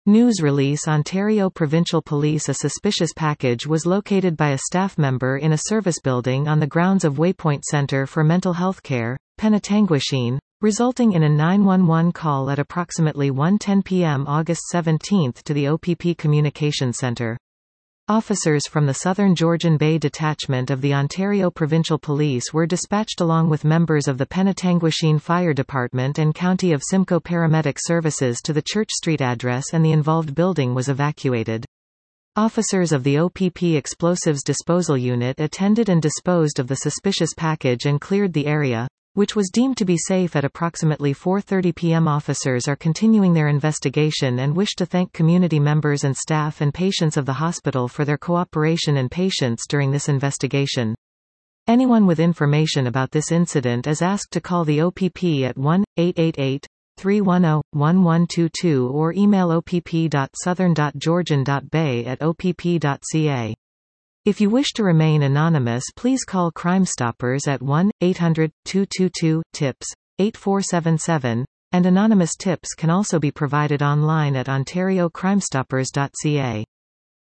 News release Ontario Provincial Police A suspicious package was located by a staff member in a service building on the grounds of Waypoint Centre for Mental Health Care, Penetanguishene, resulting in a 911 call at approximately 1:10 p.m. August 17 to the OPP Communications Centre. Officers from the Southern Georgian Bay Detachment of the Ontario Provincial Police were dispatched along with members of the Penetanguishene Fire Department and County of Simcoe Paramedic Services to the Church Street address, and the involved building was evacuated. Officers of the OPP Explosives Disposal Unit attended and disposed of the suspicious package and cleared the area, which was deemed to be safe at approximately 4:30 p.m. Officers are continuing their investigation and wish to thank community members and staff and patients of the hospital for their cooperation and patience during this investigation. Anyone with information about this incident is asked to call the OPP at 1-888-310-1122 or email opp.southern.georgian.bay@opp.ca. If you wish to remain anonymous, please call Crime Stoppers at 1-800-222-TIPS, 8477, and anonymous tips can also be provided online at ontariocrimestoppers.ca.